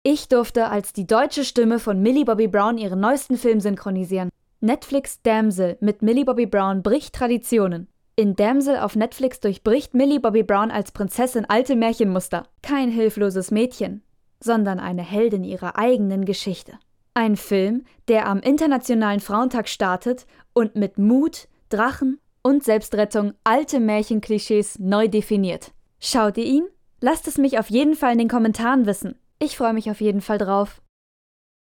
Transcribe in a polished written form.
Ich durfte als die deutsche Stimme von Millie Bobby Brown ihren neuesten Film synchronisieren. Netflix Damsel mit Millie Bobby Brown bricht Traditionen. In Damsel auf Netflix durchbricht Millie Bobby Brown als Prinzessin alte Märchenmuster. Kein hilfloses Mädchen, sondern eine Heldin ihrer eigenen Geschichte. Ein Film, der am Internationalen Frauentag startet und mit Mut, Drachen und Selbstrettung alte Märchenklischees neu definiert. Schaut ihr ihn? Lasst es mich auf jeden Fall in den Kommentaren wissen. Ich freue mich auf jeden Fall drauf.